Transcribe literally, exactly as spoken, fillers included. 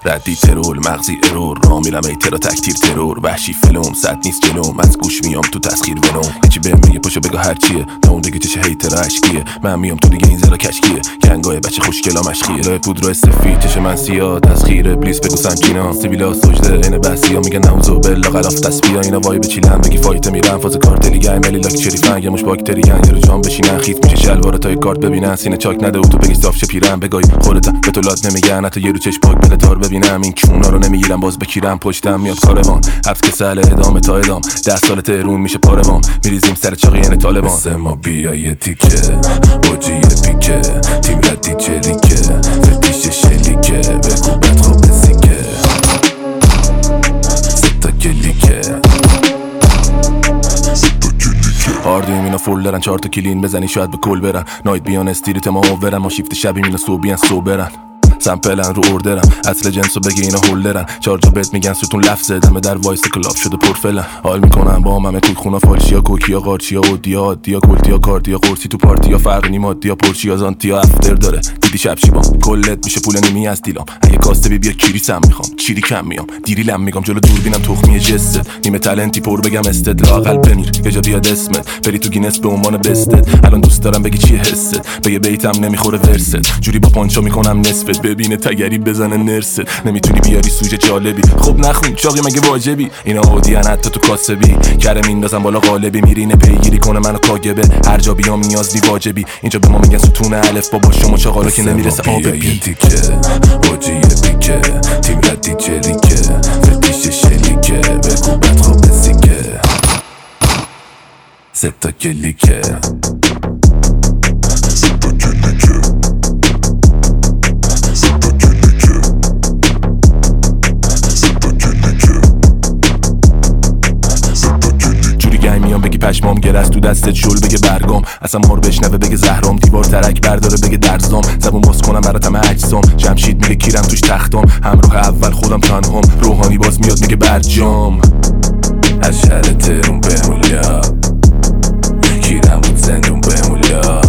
ردی ترول مغزی ارور را میرم ای ترا تکتیر ترور وحشی فلوم صد نیست جلوم از گوش میام تو تسخیر ونوم یکی بهم میگه پاشو بگو هرچیه تا اون دیگه چش هیتر اشکیه من میام تو دیگه این زرا کشکیه گنگای بچه خوشگلا مشخیه راه پودر سفید چش من سیاه تسخیر ابلیس بگو سمکینا سیبیلا سجده عین بسیا میگن نعوذ بالله غلاف تسبیحا اینا وای بچیلن بگی فایت میرن فاز کارتلی گیم ملی لاک چری فنگ مش باکتری گن یارو جام بشینن خیت میشه شلوار تای کارت ببینن سینه چاک نده و تو بگی صاف شه پیرن بگای خودت به تو لات نمیگن حتی یه رو چش پاک بله تار ببینم این کونا رو نمیگیرم باز بکیرم پشتم میاد کاروان حبس که سهل ادامه تا ادام ده سال تهرون میشه پاروان میریزیم سر چاقی یعنی طالبان مثل ما بیای تیکه اوجی پیکه تیم ردی چلیکه فتیش شلیکه بگو بد خوب بسیکه ستا کلیکه آردویم اینا فول دارن چهار تا کلین بزنی شاید به کل برن نایت بیان استریت ما اوورن ما شیفت شبیم اینا صوبیان صوبرن سمپلن رو اوردرم اصل جنسو بگی اینا هولدرن چارجا بهت میگن ستون لفظه دمه در وایس کلاب شده پرفلن حال میکنن با همه کوی خونا فالشیا کوکیا قارچیا اودیا عادیا کلتیا کارتیا قرصی تو پارتیا فرق نی مادیا پرچیا زانتیا افتر داره دیدی شب شیبام کلت میشه پول نیمی از دیلام اگه کاسته بی بیا کیری سم میخوام چیری کم میام دیری لم میگم جلو دور بینم تخمی جست نیمه تالنتی پر بگم استدلال قلب بمیر یه جا بیاد اسمت بری تو گینس به عنوان بستت الان دوست دارم بگی چیه حست به یه بیتم نمیخوره ورست جوری با پانچو میکنم نصفت ببینه تگری بزنه نرست نمیتونی بیاری سوژه جالبی خب نخون چاقی مگه واجبی اینا اودیان حتی تو کاسبی کرم میندازم بالا قالبی میرینه پیگیری کنه منو کاگبه هر جا بیام نیاز نی واجبی اینجا به ما میگن ستون الف بابا شما چاقالا که نمیرسه آب بی تیکه اوجی پیکه تیم ردی چلیکه فتیش شلیکه بگو بد خوب بسیکه ستا کلیکه بگی پشمام گرست تو دستت شل بگه برگام اصلا ما رو بشنوه بگه زهرام دیوار ترک برداره بگه درزام زبون باز کنم براتم اجسام جمشید میگه کیرم توش تختام همراه اول خودم تنهام روحانی باز میاد میگه برجام از شهر تهرون به مولا کیرم بود زندون به مولا